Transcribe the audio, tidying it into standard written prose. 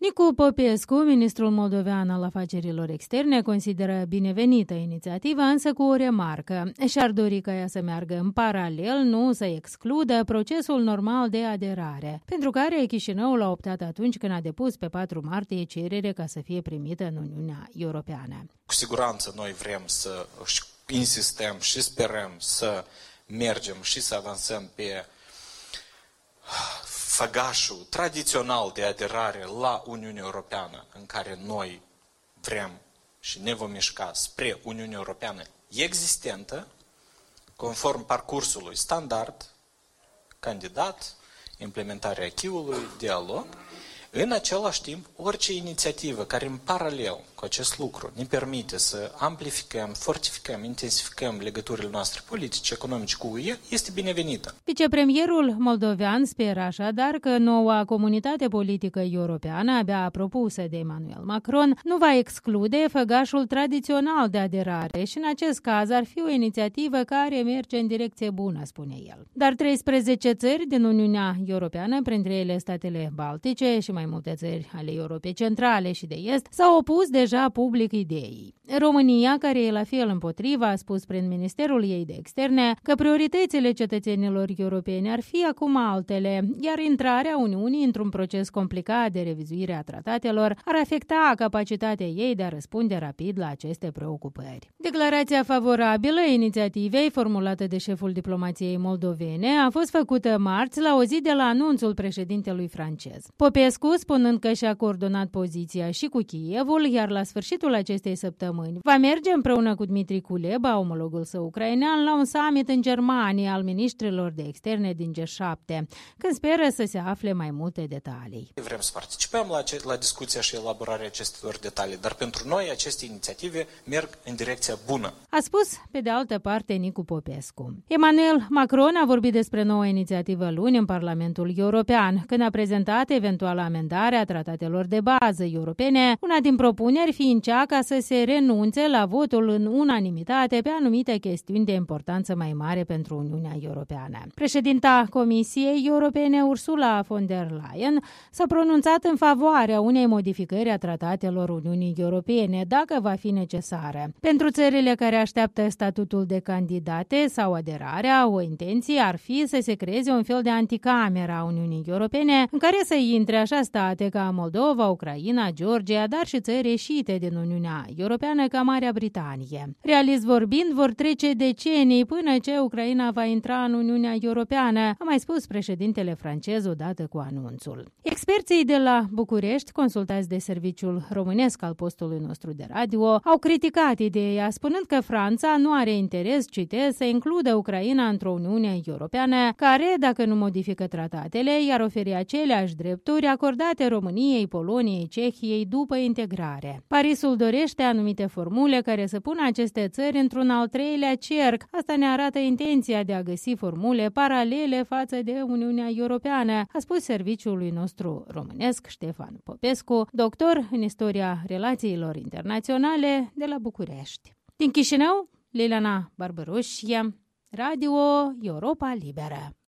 Nicu Popescu, ministrul moldovean al afacerilor externe, consideră binevenită inițiativa, însă cu o remarcă. Și-ar dori ca ea să meargă în paralel, nu să excludă procesul normal de aderare, pentru care Chișinăul a optat atunci când a depus pe 4 martie cerere ca să fie primită în Uniunea Europeană. Cu siguranță noi vrem să insistăm și sperăm să mergem și să avansăm pe făgașul tradițional de aderare la Uniunea Europeană, în care noi vrem și ne vom mișca spre Uniunea Europeană existentă, conform parcursului standard, candidat, implementarea acquis-ului, dialog. În același timp, orice inițiativă care în paralel cu acest lucru ne permite să amplificăm, fortificăm, intensificăm legăturile noastre politice, economice cu UE, este binevenită. Vicepremierul moldovean speră așadar că noua comunitate politică europeană, abia propusă de Emmanuel Macron, nu va exclude făgașul tradițional de aderare și în acest caz ar fi o inițiativă care merge în direcție bună, spune el. Dar 13 țări din Uniunea Europeană, printre ele statele Baltice și mai multe țări ale Europei Centrale și de Est, s-au opus deja public ideii. România, care e la fel împotriva, a spus prin Ministerul ei de Externe că prioritățile cetățenilor europeni ar fi acum altele, iar intrarea Uniunii într-un proces complicat de revizuire a tratatelor ar afecta capacitatea ei de a răspunde rapid la aceste preocupări. Declarația favorabilă inițiativei formulată de șeful diplomației moldovene a fost făcută marți la o zi de la anunțul președintelui francez. Popescu, spunând că și-a coordonat poziția și cu Kievul, iar la sfârșitul acestei săptămâni va merge împreună cu Dmitri Kuleba, omologul său ucrainean, la un summit în Germania al ministrilor de externe din G7, când speră să se afle mai multe detalii. Vrem să participăm la discuția și elaborarea acestor detalii, dar pentru noi aceste inițiative merg în direcția bună. A spus, pe de altă parte, Nicu Popescu. Emmanuel Macron a vorbit despre noua inițiativă luni în Parlamentul European, când a prezentat eventuala amendare a tratatelor de bază europene, una din propuneri fiind cea ca să se renunțe la votul în unanimitate pe anumite chestiuni de importanță mai mare pentru Uniunea Europeană. Președinta Comisiei Europene, Ursula von der Leyen, s-a pronunțat în favoarea unei modificări a tratatelor Uniunii Europene, dacă va fi necesară. Pentru țările care așteaptă statutul de candidate sau aderarea, o intenție ar fi să se creeze un fel de anticameră a Uniunii Europene, în care să intre așa state ca Moldova, Ucraina, Georgia, dar și țări ieșite din Uniunea Europeană ca Marea Britanie. Realist vorbind, vor trece decenii până ce Ucraina va intra în Uniunea Europeană, a mai spus președintele francez odată cu anunțul. Experții de la București, consultați de serviciul românesc al postului nostru de radio, au criticat ideea, spunând că Franța nu are interes, citez, să includă Ucraina într-o Uniune Europeană, care, dacă nu modifică tratatele, i-ar oferi aceleași drepturi acordate României, Poloniei, Cehiei după integrare. Parisul dorește anumite formule care să pună aceste țări într-un al treilea cerc. Asta ne arată intenția de a găsi formule paralele față de Uniunea Europeană, a spus serviciului nostru românesc Ștefan Popescu, doctor în istoria relațiilor internaționale de la București. Din Chișinău, Liliana Barbărușie, Radio Europa Liberă.